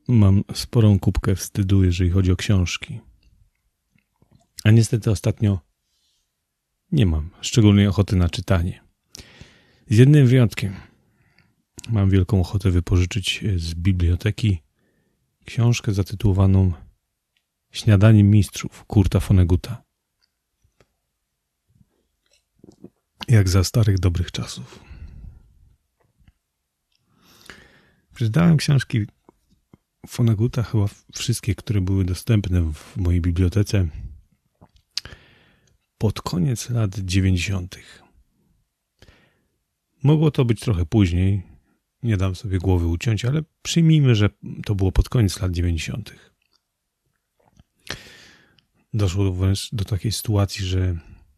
Mam sporą kubkę wstydu, jeżeli chodzi o książki. A niestety ostatnio nie mam szczególnej ochoty na czytanie. Z jednym wyjątkiem. Mam wielką ochotę wypożyczyć z biblioteki książkę zatytułowaną Śniadanie mistrzów Kurta Vonnegutta. Jak za starych, dobrych czasów. Przeczytałem książki Vonnegutta, chyba wszystkie, które były dostępne w mojej bibliotece pod koniec lat 90. Mogło to być trochę później, nie dam sobie głowy uciąć, ale przyjmijmy, że to było pod koniec lat 90. Doszło wręcz do takiej sytuacji, że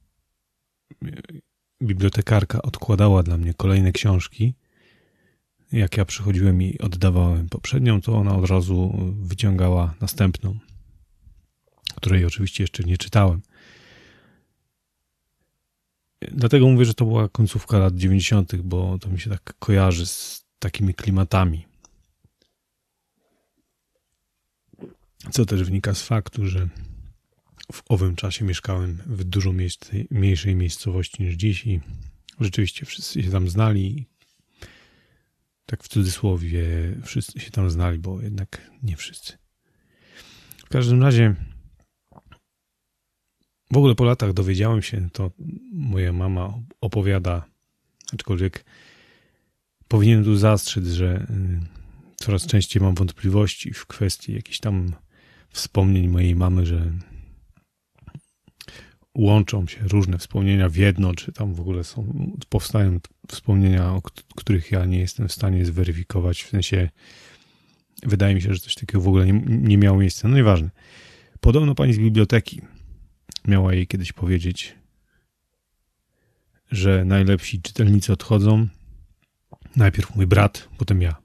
bibliotekarka odkładała dla mnie kolejne książki. Jak ja przychodziłem i oddawałem poprzednią, to ona od razu wyciągała następną, której oczywiście jeszcze nie czytałem. Dlatego mówię, że to była końcówka lat 90., bo to mi się tak kojarzy z takimi klimatami. Co też wynika z faktu, że w owym czasie mieszkałem w dużo mniejszej miejscowości niż dziś i rzeczywiście wszyscy się tam znali. Tak w cudzysłowie wszyscy się tam znali, bo jednak nie wszyscy. W każdym razie w ogóle po latach dowiedziałem się, to moja mama opowiada, aczkolwiek powinienem tu zastrzec, że coraz częściej mam wątpliwości w kwestii jakichś tam wspomnień mojej mamy, że łączą się różne wspomnienia w jedno, czy tam w ogóle powstają wspomnienia, których ja nie jestem w stanie zweryfikować, w sensie wydaje mi się, że coś takiego w ogóle nie miało miejsca. No nieważne. Podobno pani z biblioteki miała jej kiedyś powiedzieć, że najlepsi czytelnicy odchodzą. Najpierw mój brat, potem ja.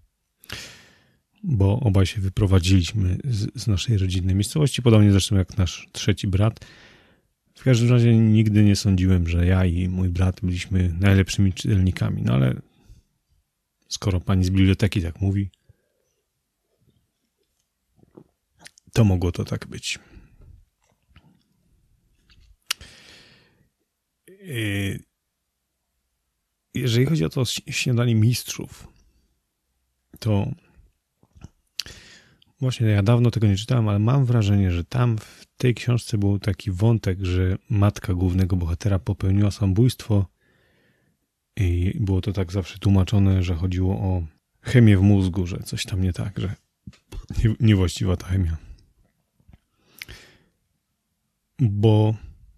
Bo obaj się wyprowadziliśmy z naszej rodzinnej miejscowości, podobnie zresztą jak nasz trzeci brat. W każdym razie nigdy nie sądziłem, że ja i mój brat byliśmy najlepszymi czytelnikami. No ale skoro pani z biblioteki tak mówi, to mogło to tak być. Jeżeli chodzi o to śniadanie mistrzów, to właśnie ja dawno tego nie czytałem, ale mam wrażenie, że tam w tej książce był taki wątek, że matka głównego bohatera popełniła samobójstwo i było to tak zawsze tłumaczone, że chodziło o chemię w mózgu, że coś tam nie tak, że niewłaściwa ta chemia. Bo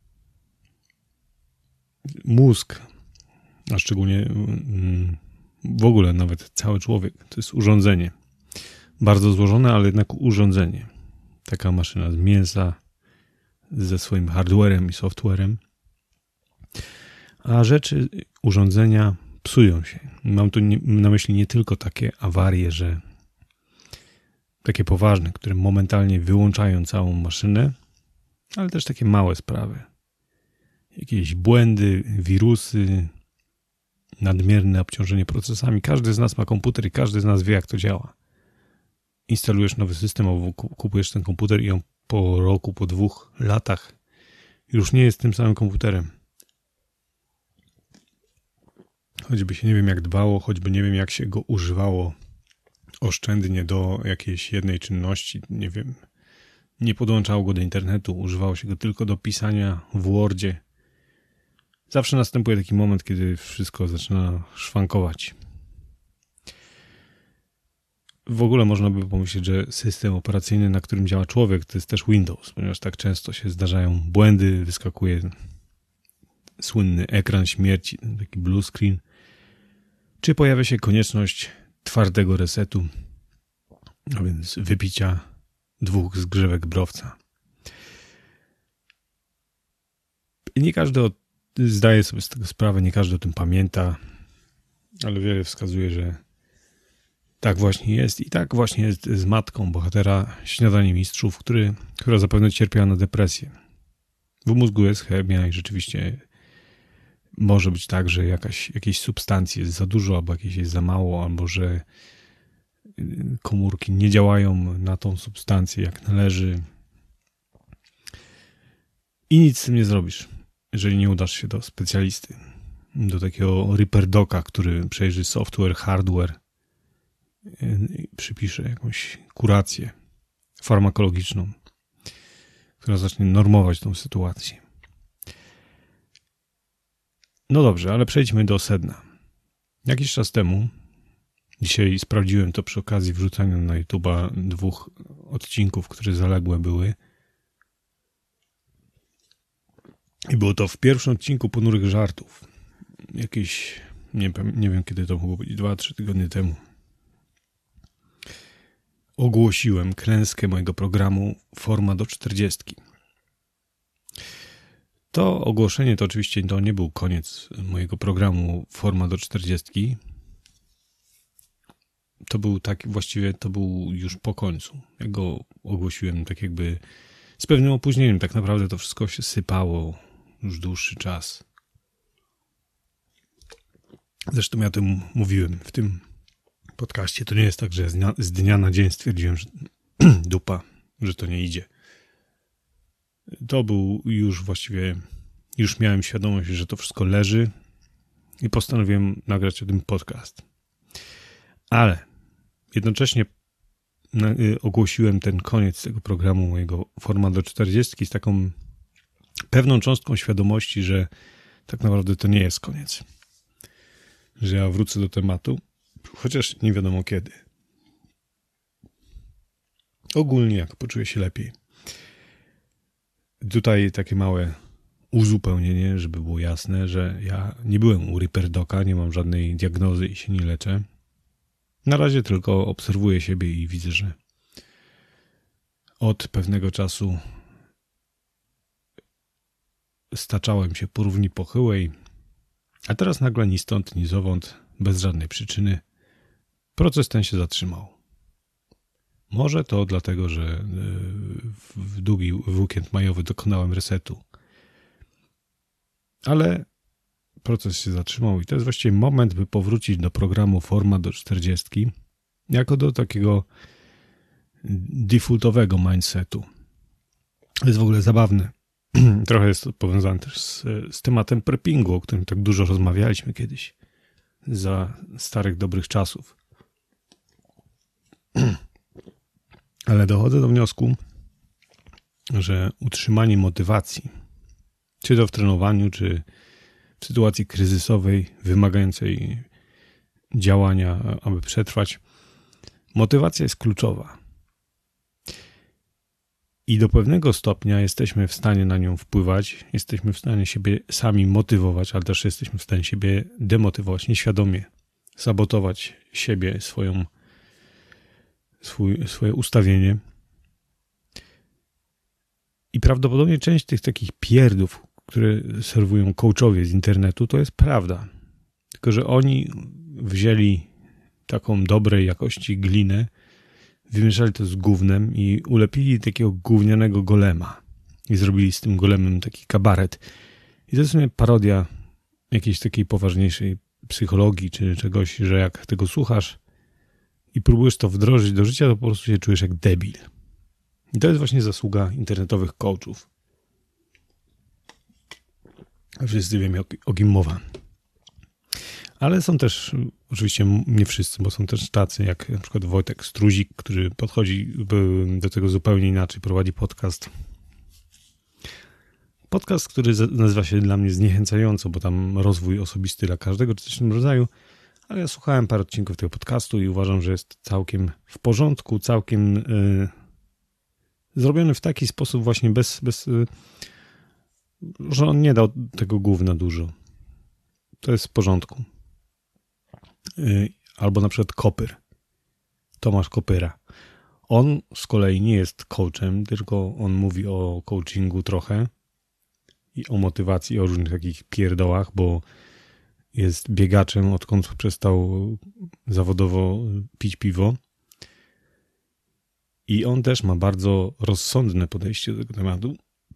mózg, a szczególnie w ogóle nawet cały człowiek, to jest urządzenie. Bardzo złożone, ale jednak urządzenie. Taka maszyna z mięsa, ze swoim hardwarem i softwarem. A rzeczy, urządzenia psują się. Mam tu na myśli nie tylko takie awarie, że takie poważne, które momentalnie wyłączają całą maszynę, ale też takie małe sprawy. Jakieś błędy, wirusy, nadmierne obciążenie procesami. Każdy z nas ma komputer i każdy z nas wie, jak to działa. Instalujesz nowy system, albo kupujesz ten komputer i on po roku, po 2 latach już nie jest tym samym komputerem. Choćby się nie wiem jak dbało, choćby nie wiem jak się go używało oszczędnie do jakiejś jednej czynności, nie wiem, nie podłączało go do internetu, używało się go tylko do pisania w Wordzie. Zawsze następuje taki moment, kiedy wszystko zaczyna szwankować. W ogóle można by pomyśleć, że system operacyjny, na którym działa człowiek, to jest też Windows, ponieważ tak często się zdarzają błędy, wyskakuje słynny ekran śmierci, taki blue screen, czy pojawia się konieczność twardego resetu, a więc wypicia 2 zgrzewek browca. Nie każdy zdaje sobie z tego sprawę, nie każdy o tym pamięta, ale wiele wskazuje, że tak właśnie jest i tak właśnie jest z matką bohatera Śniadanie mistrzów, która zapewne cierpiała na depresję. W mózgu jest chemia i rzeczywiście może być tak, że jakieś substancji jest za dużo, albo jakieś jest za mało, albo że komórki nie działają na tą substancję jak należy i nic z tym nie zrobisz, jeżeli nie udasz się do specjalisty, do takiego Reaper Doca, który przejrzy software, hardware, przypisze jakąś kurację farmakologiczną, która zacznie normować tą sytuację. No dobrze, ale przejdźmy do sedna. Jakiś czas temu, dzisiaj sprawdziłem to przy okazji wrzucania na YouTube'a 2 odcinków, które zaległe były. I było to w pierwszym odcinku Ponurych Żartów. Jakieś, nie wiem kiedy to mogło być, 2-3 tygodnie temu. Ogłosiłem klęskę mojego programu Forma do 40. To ogłoszenie to oczywiście to nie był koniec mojego programu Forma do 40. To był właściwie to był już po końcu. Ja go ogłosiłem tak jakby z pewnym opóźnieniem. Tak naprawdę to wszystko się sypało już dłuższy czas. Zresztą ja o tym mówiłem w tym podcaście. To nie jest tak, że z dnia na dzień stwierdziłem, że dupa, że to nie idzie. To był już właściwie, już miałem świadomość, że to wszystko leży i postanowiłem nagrać o tym podcast. Ale jednocześnie ogłosiłem ten koniec tego programu mojego Forma do 40 z taką pewną cząstką świadomości, że tak naprawdę to nie jest koniec. Że ja wrócę do tematu, chociaż nie wiadomo kiedy. Ogólnie jak poczuję się lepiej. Tutaj takie małe uzupełnienie, żeby było jasne, że ja nie byłem u Reaper Doca, nie mam żadnej diagnozy i się nie leczę. Na razie tylko obserwuję siebie i widzę, że od pewnego czasu staczałem się po równi pochyłej, a teraz nagle ni stąd, ni zowąd, bez żadnej przyczyny, proces ten się zatrzymał. Może to dlatego, że w długi weekend majowy dokonałem resetu. Ale proces się zatrzymał i to jest właściwie moment, by powrócić do programu Forma do 40 jako do takiego defaultowego mindsetu. To jest w ogóle zabawne. Trochę jest to powiązane też z tematem preppingu, o którym tak dużo rozmawialiśmy kiedyś za starych, dobrych czasów. Ale dochodzę do wniosku, że utrzymanie motywacji, czy to w trenowaniu, czy w sytuacji kryzysowej, wymagającej działania, aby przetrwać, motywacja jest kluczowa. I do pewnego stopnia jesteśmy w stanie na nią wpływać, jesteśmy w stanie siebie sami motywować, ale też jesteśmy w stanie siebie demotywować, nieświadomie sabotować siebie, swoje ustawienie. I prawdopodobnie część tych takich pierdów, które serwują coachowie z internetu, to jest prawda. Tylko że oni wzięli taką dobrej jakości glinę, wymieszali to z gównem i ulepili takiego gównianego golema. I zrobili z tym golemem taki kabaret. I to jest w sumie parodia jakiejś takiej poważniejszej psychologii, czy czegoś, że jak tego słuchasz i próbujesz to wdrożyć do życia, to po prostu się czujesz jak debil. I to jest właśnie zasługa internetowych coachów. Wszyscy wiemy, o kim mowa. Ale są też, oczywiście nie wszyscy, bo są też tacy, jak na przykład Wojtek Struzik, który podchodzi do tego zupełnie inaczej, prowadzi podcast. Podcast, który nazywa się dla mnie zniechęcająco, bo tam rozwój osobisty dla każdego czy coś w tym rodzaju, ale ja słuchałem parę odcinków tego podcastu i uważam, że jest całkiem w porządku, całkiem zrobiony w taki sposób właśnie że on nie dał tego gówna dużo. To jest w porządku. Albo na przykład Kopyr. Tomasz Kopyra. On z kolei nie jest coachem, tylko on mówi o coachingu trochę i o motywacji, o różnych takich pierdołach, bo jest biegaczem, odkąd przestał zawodowo pić piwo. I on też ma bardzo rozsądne podejście do tego tematu.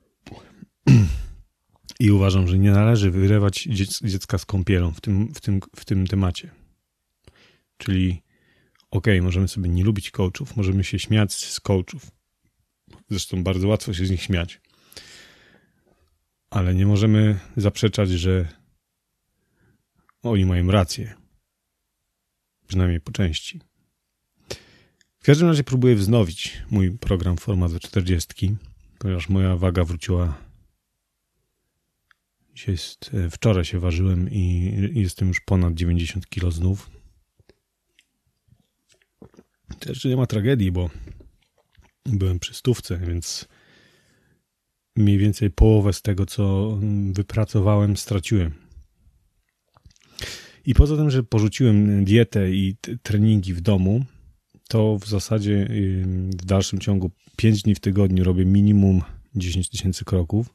I uważam, że nie należy wylewać dziecka z kąpielą w tym temacie. Czyli możemy sobie nie lubić coachów, możemy się śmiać z coachów. Zresztą bardzo łatwo się z nich śmiać. Ale nie możemy zaprzeczać, że oni mają rację. Przynajmniej po części. W każdym razie próbuję wznowić mój program Format do 40, ponieważ moja waga wróciła. Wczoraj się ważyłem i jestem już ponad 90 kg znów. To jeszcze nie ma tragedii, bo byłem przy 100, więc mniej więcej połowę z tego, co wypracowałem, straciłem. I poza tym, że porzuciłem dietę i treningi w domu, to w zasadzie w dalszym ciągu 5 dni w tygodniu robię minimum 10 000 kroków,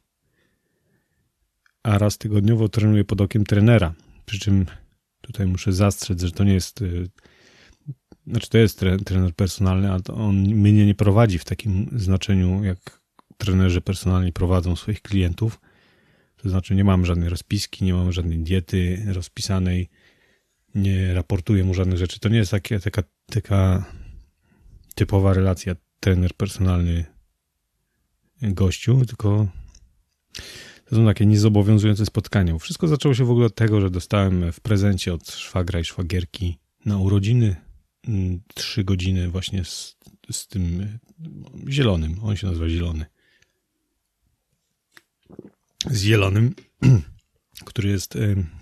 a raz tygodniowo trenuję pod okiem trenera. Przy czym tutaj muszę zastrzec, że to nie jest... to jest trener personalny, ale on mnie nie prowadzi w takim znaczeniu, jak trenerzy personalni prowadzą swoich klientów. To znaczy nie mam żadnej rozpiski, nie mam żadnej diety rozpisanej, nie raportuję mu żadnych rzeczy. To nie jest taka typowa relacja trener personalny gościu, tylko to są takie niezobowiązujące spotkania. Wszystko zaczęło się w ogóle od tego, że dostałem w prezencie od szwagra i szwagierki na urodziny 3 godziny właśnie z tym zielonym. On się nazywa Zielony. Z Zielonym, który jest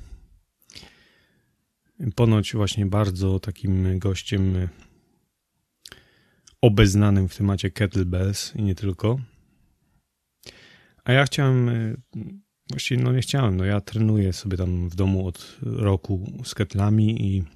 ponoć właśnie bardzo takim gościem obeznanym w temacie kettlebells i nie tylko. A ja chciałem, właściwie nie chciałem, ja trenuję sobie tam w domu od roku z kettlami i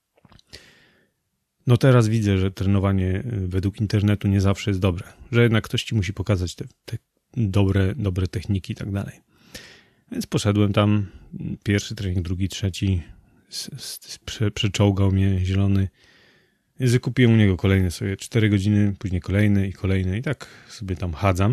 teraz widzę, że trenowanie według internetu nie zawsze jest dobre, że jednak ktoś ci musi pokazać te dobre techniki i tak dalej. Więc poszedłem tam, pierwszy trening, drugi, trzeci, przeczołgał mnie Zielony. Kupiłem u niego kolejne sobie 4 godziny, później kolejne i tak sobie tam chadzam.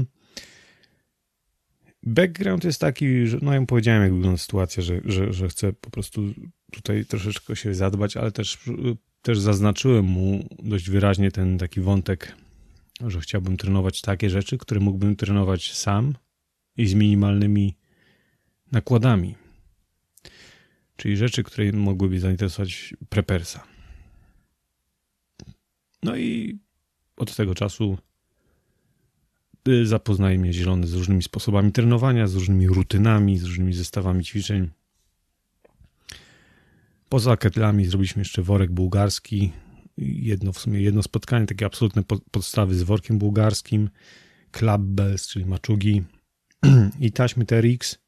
Background jest taki, że ja mu powiedziałem, jak wygląda sytuacja, że chcę po prostu tutaj troszeczkę się zadbać, ale też zaznaczyłem mu dość wyraźnie ten taki wątek, że chciałbym trenować takie rzeczy, które mógłbym trenować sam i z minimalnymi nakładami. Czyli rzeczy, które mogłyby zainteresować prepersa. I od tego czasu zapoznaje mnie Zielony z różnymi sposobami trenowania, z różnymi rutynami, z różnymi zestawami ćwiczeń. Poza kettlami zrobiliśmy jeszcze worek bułgarski. Jedno spotkanie, takie absolutne podstawy z workiem bułgarskim, club bells, czyli maczugi i taśmy TRX.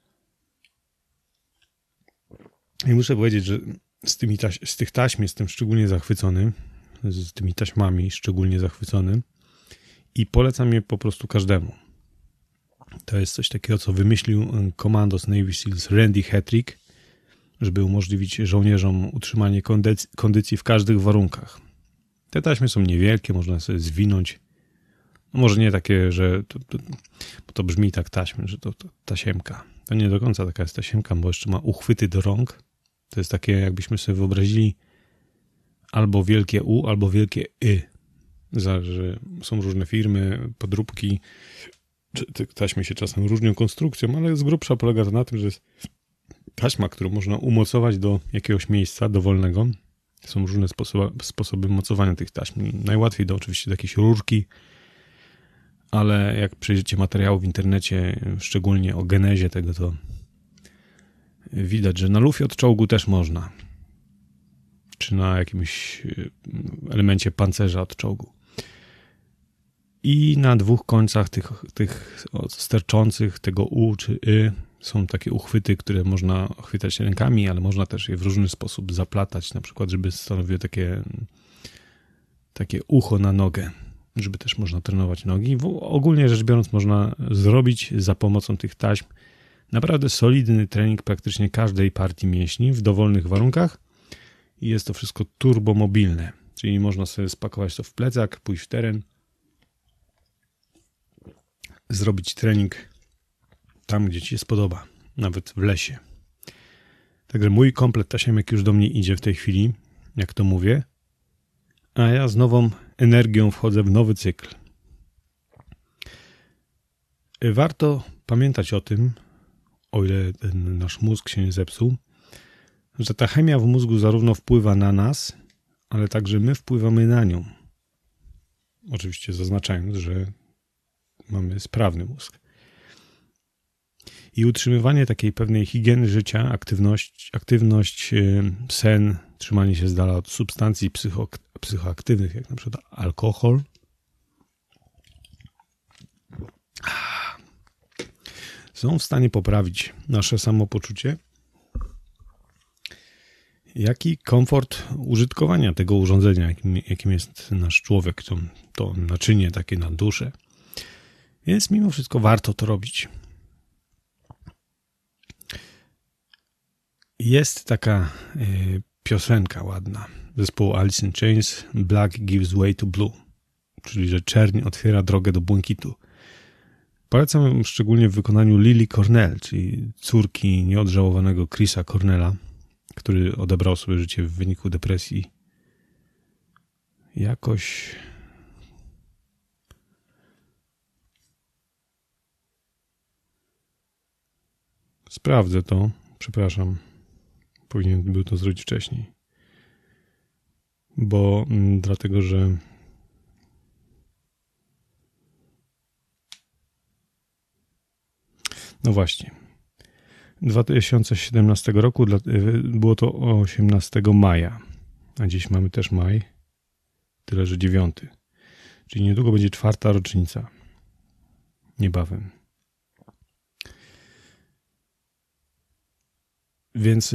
I muszę powiedzieć, że z tych taśm jestem szczególnie zachwycony, z tymi taśmami szczególnie zachwycony i polecam je po prostu każdemu. To jest coś takiego, co wymyślił komandos Navy Seals Randy Hattrick, żeby umożliwić żołnierzom utrzymanie kondycji w każdych warunkach. Te taśmy są niewielkie, można sobie zwinąć. Może nie takie, że bo to brzmi tak taśmy, że to tasiemka. To nie do końca taka jest tasiemka, bo jeszcze ma uchwyty do rąk. To jest takie, jakbyśmy sobie wyobrazili albo wielkie U, albo wielkie Y. Że są różne firmy, podróbki. Te taśmy się czasem różnią konstrukcją, ale z grubsza polega to na tym, że jest taśma, którą można umocować do jakiegoś miejsca dowolnego. Są różne sposoby mocowania tych taśm. Najłatwiej to oczywiście do jakiejś rurki, ale jak przejrzycie materiału w internecie, szczególnie o genezie tego, to widać, że na lufie od czołgu też można. Czy na jakimś elemencie pancerza od czołgu. I na 2 końcach tych sterczących, tego U czy Y, są takie uchwyty, które można chwytać rękami, ale można też je w różny sposób zaplatać, na przykład, żeby stanowiły takie ucho na nogę, żeby też można trenować nogi. Ogólnie rzecz biorąc, można zrobić za pomocą tych taśm naprawdę solidny trening praktycznie każdej partii mięśni w dowolnych warunkach i jest to wszystko turbomobilne, czyli można sobie spakować to w plecak, pójść w teren, zrobić trening tam, gdzie ci się spodoba, nawet w lesie. Także mój komplet tasiemek już do mnie idzie w tej chwili, jak to mówię. a ja z nową energią wchodzę w nowy cykl. Warto pamiętać o tym, o ile ten nasz mózg się nie zepsuł, że ta chemia w mózgu zarówno wpływa na nas, ale także my wpływamy na nią. Oczywiście zaznaczając, że mamy sprawny mózg. I utrzymywanie takiej pewnej higieny życia, aktywność, sen, trzymanie się z dala od substancji psychoaktywnych, jak na przykład alkohol, są w stanie poprawić nasze samopoczucie, jak i komfort użytkowania tego urządzenia, jakim jest nasz człowiek, to naczynie takie na duszę. Więc mimo wszystko warto to robić. Jest taka piosenka ładna zespołu Alice in Chains, Black Gives Way to Blue, czyli że czerń otwiera drogę do błękitu. Polecam szczególnie w wykonaniu Lily Cornell, czyli córki nieodżałowanego Chrisa Cornella, który odebrał sobie życie w wyniku depresji. Jakoś sprawdzę to, przepraszam. Powinien był to zrobić wcześniej. Dlatego, że no właśnie. 2017 roku było to 18 maja. A dziś mamy też maj. Tyle, że 9. Czyli niedługo będzie 4. rocznica. Niebawem. Więc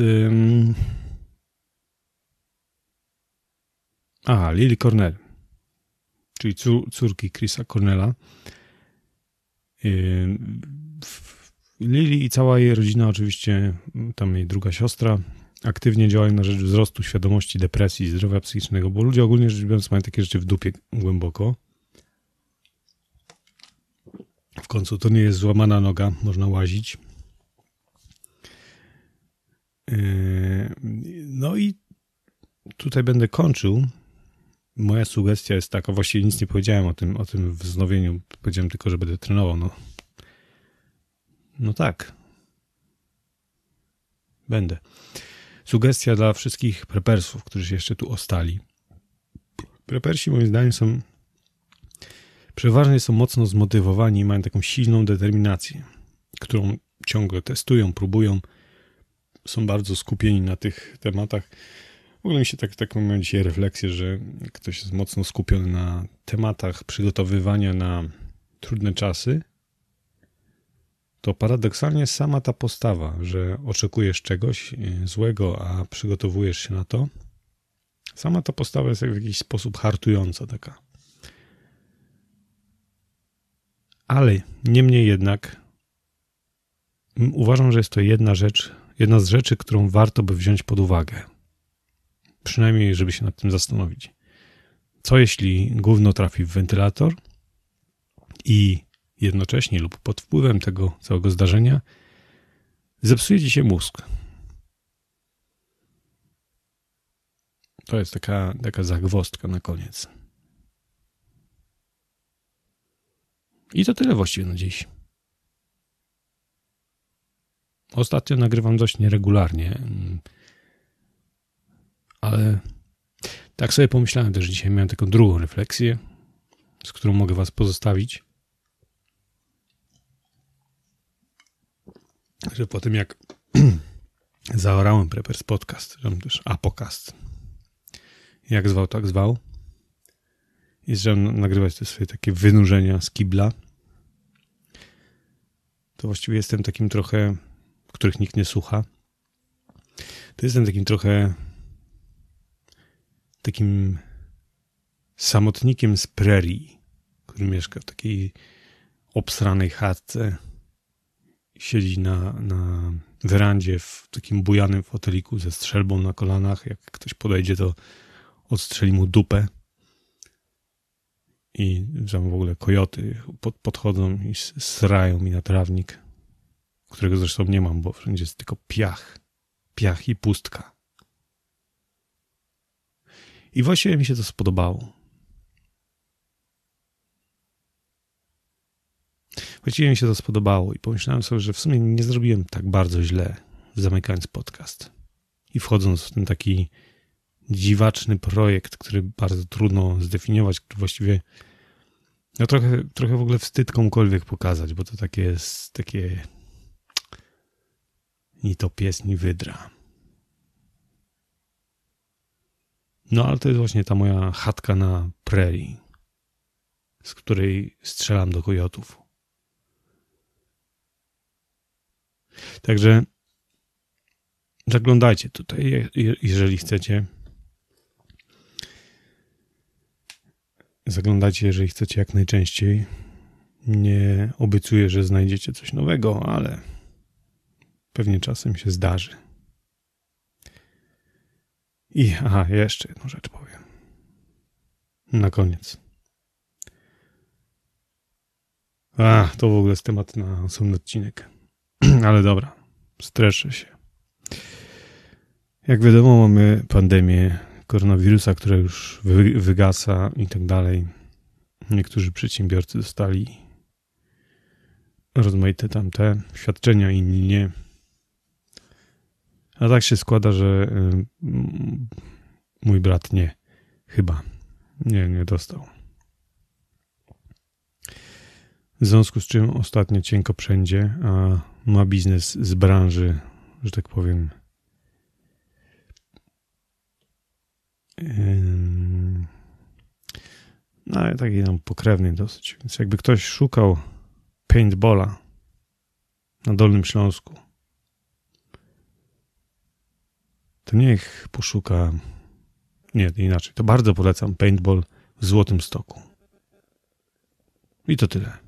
Lily Cornell, czyli córki Chrisa Cornella. Lily i cała jej rodzina, oczywiście tam jej druga siostra, aktywnie działają na rzecz wzrostu świadomości, depresji, zdrowia psychicznego, bo ludzie ogólnie rzecz biorąc mają takie rzeczy w dupie głęboko. W końcu to nie jest złamana noga, można łazić. No i tutaj będę kończył. Moja sugestia jest taka, właściwie nic nie powiedziałem o tym wznowieniu, powiedziałem tylko, że będę trenował. No tak. Będę. Sugestia dla wszystkich prepersów, którzy się jeszcze tu ostali. Prepersi moim zdaniem przeważnie są mocno zmotywowani i mają taką silną determinację, którą ciągle testują, próbują. Są bardzo skupieni na tych tematach. W ogóle mi się mam dzisiaj refleksję, że ktoś jest mocno skupiony na tematach przygotowywania na trudne czasy, to paradoksalnie sama ta postawa, że oczekujesz czegoś złego, a przygotowujesz się na to, sama ta postawa jest w jakiś sposób hartująca taka. Ale niemniej jednak uważam, że jest to jedna z rzeczy, którą warto by wziąć pod uwagę. Przynajmniej, żeby się nad tym zastanowić. Co jeśli gówno trafi w wentylator i jednocześnie lub pod wpływem tego całego zdarzenia zepsuje ci się mózg? To jest taka zagwozdka na koniec. I to tyle właściwie na dziś. Ostatnio nagrywam dość nieregularnie, ale tak sobie pomyślałem też dzisiaj. Miałem taką drugą refleksję, z którą mogę was pozostawić. Że po tym jak zaorałem Preppers Podcast, że też Apocast, jak zwał, tak zwał, i zacząłem nagrywać te swoje takie wynurzenia z kibla, to właściwie jestem takim trochę, których nikt nie słucha, to jestem takim trochę takim samotnikiem z prerii, który mieszka w takiej obsranej chatce, siedzi na werandzie w takim bujanym foteliku ze strzelbą na kolanach. Jak ktoś podejdzie, to odstrzeli mu dupę. I tam w ogóle kojoty podchodzą i srają mi na trawnik, którego zresztą nie mam, bo wszędzie jest tylko piach i pustka. I właściwie mi się to spodobało. I pomyślałem sobie, że w sumie nie zrobiłem tak bardzo źle, zamykając podcast i wchodząc w ten taki dziwaczny projekt, który bardzo trudno zdefiniować, który właściwie no trochę w ogóle wstyd komukolwiek pokazać, bo to takie ni to pies, ni wydra. No ale to jest właśnie ta moja chatka na prerii, z której strzelam do kojotów. Także zaglądajcie tutaj, jeżeli chcecie. Zaglądajcie, jeżeli chcecie, jak najczęściej. Nie obiecuję, że znajdziecie coś nowego, ale pewnie czasem się zdarzy. I jeszcze jedną rzecz powiem. Na koniec. To w ogóle jest temat na osobny odcinek. Ale dobra, streszę się. Jak wiadomo, mamy pandemię koronawirusa, która już wygasa i tak dalej. Niektórzy przedsiębiorcy dostali rozmaite tamte świadczenia, inni nie. A tak się składa, że mój brat chyba nie dostał. W związku z czym ostatnio cienko wszędzie, a ma biznes z branży, że tak powiem, no taki tam pokrewny dosyć. Więc jakby ktoś szukał paintballa na Dolnym Śląsku, to niech poszuka, inaczej, to bardzo polecam paintball w Złotym Stoku. I to tyle.